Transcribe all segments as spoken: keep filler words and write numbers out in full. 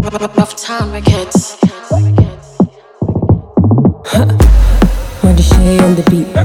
Rough time records. What is she on the beat?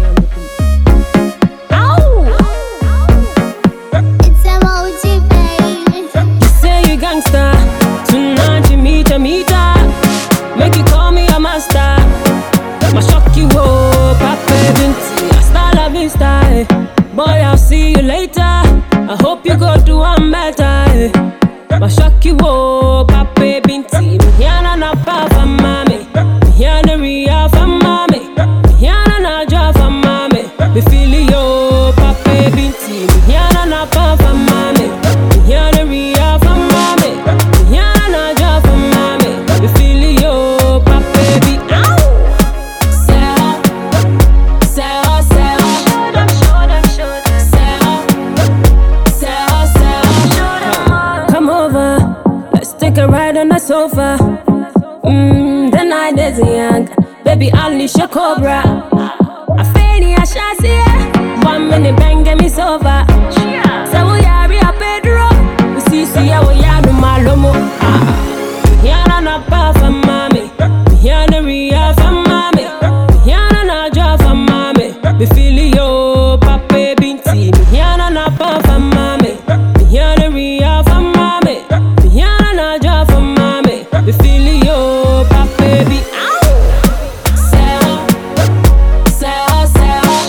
It's emoji, baby. You say you gangsta, tonight you meet a meter. Make you call me a master. My shock you up, Papa Binti, hasta la vista. eh. Boy, I'll see you later. I hope you go do one better. eh. My shock you up, Papa Binti. Mihiana na pa fa mami, mihiana ria fa mami, mihiana na ja fa mami. Me feel yo, Papa Binti. Mihiana na pa fa mami, mihiana ria fa mami, mihiana na ja fa mami. Me feel yo, Papa Binti. Sarah, Sarah, Sarah. Sarah, Sarah, Sarah. Come over, let's take a ride on the sofa. Mmm, the night is young, baby, unleash your cobra. I feel ya, shazzy. One minute, bang, get me sober. So we are a Pedro. We see, see, how we are, no malomo. Yana na pa for mommy, Yana ria for mommy, Yana na ja for mommy. Me feel yo, Papa Binti. Yana na pa for mommy, Yana ria for mommy, Yana na ja for mommy. Me feel yo, Papa Binti. Sarah, Sarah, Sarah.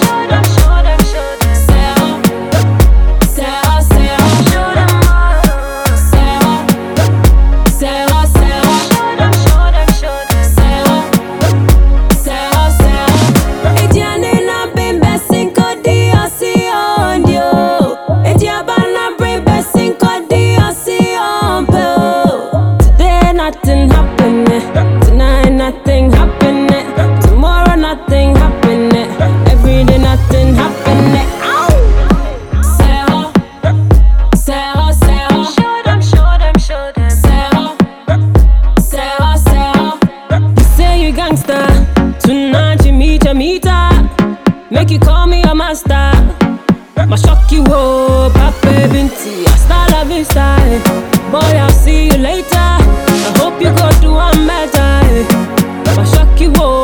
Sarah, Sarah, Sarah. Sarah, Sarah, Sarah. Sarah, Sarah. Etienne na bimbe cinco dias on yo. Etiabana bimbe cinco dias on po. Today nothing happening. Tonight nothing happening. Tomorrow nothing happening. Every day nothing happening. Ow! Sarah, Sarah, Sarah. Sarah, Sarah, Sarah. You say you gangsta, tonight you meet a meter. Make you call me a master. My shock you up, Papa Binti, hasta la vista. eh. Boy, I'll see you later. I hope you go do one better. eh. My shock you up.